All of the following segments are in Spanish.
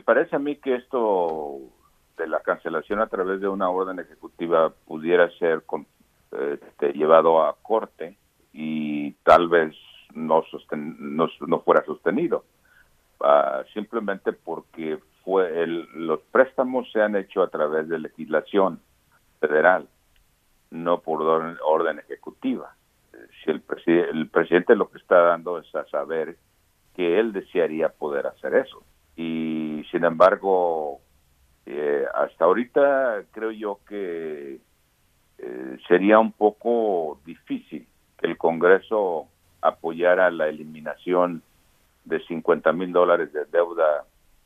parece a mí que esto de la cancelación a través de una orden ejecutiva pudiera ser llevado a corte y tal vez no fuera sostenido, simplemente porque los préstamos se han hecho a través de legislación federal, no por orden ejecutiva. Si el presidente lo que está dando es a saber que él desearía poder hacer eso. Y sin embargo, hasta ahorita creo yo que sería un poco difícil que el Congreso apoyara la eliminación de $50,000 de deuda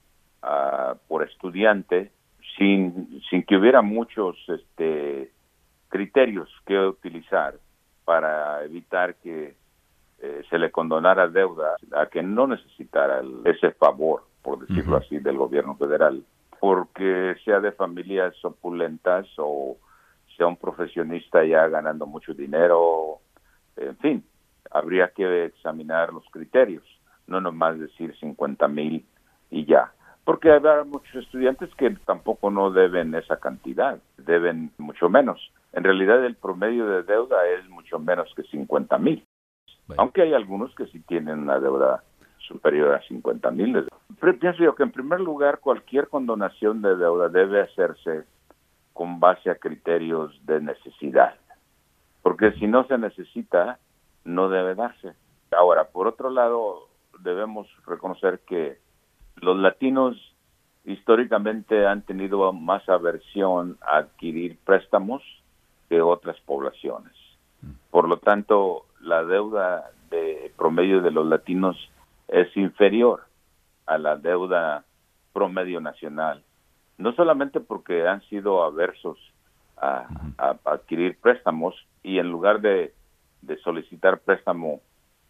por estudiante sin que hubiera muchos criterios que utilizar para evitar que se le condonara deuda a que no necesitara ese favor, por decirlo así, del gobierno federal, porque sea de familias opulentas o sea un profesionista ya ganando mucho dinero, en fin, habría que examinar los criterios, no nomás decir 50,000 y ya. Porque habrá muchos estudiantes que tampoco no deben esa cantidad, deben mucho menos. En realidad el promedio de deuda es mucho menos que 50,000. Bueno. Aunque hay algunos que sí tienen una deuda superior a 50,000. Pero pienso yo que en primer lugar cualquier condonación de deuda debe hacerse con base a criterios de necesidad. Porque si no se necesita, no debe darse. Ahora, por otro lado, debemos reconocer que los latinos históricamente han tenido más aversión a adquirir préstamos que otras poblaciones. Por lo tanto, la deuda de promedio de los latinos es inferior a la deuda promedio nacional. No solamente porque han sido aversos a adquirir préstamos y en lugar de solicitar préstamo,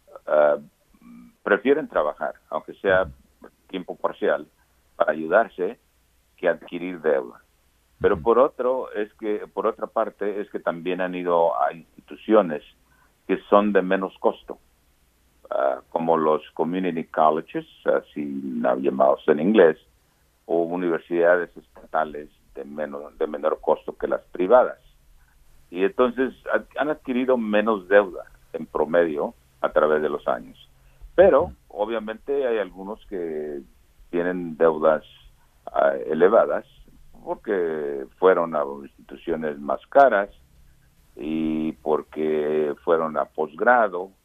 prefieren trabajar, aunque sea tiempo parcial, para ayudarse que adquirir deuda. Pero por otra parte es que también han ido a instituciones que son de menos costo, como los community colleges, así llamados en inglés, o universidades estatales de menor costo que las privadas. Y entonces han adquirido menos deuda en promedio a través de los años. Pero obviamente hay algunos que tienen deudas elevadas porque fueron a instituciones más caras y porque fueron a posgrado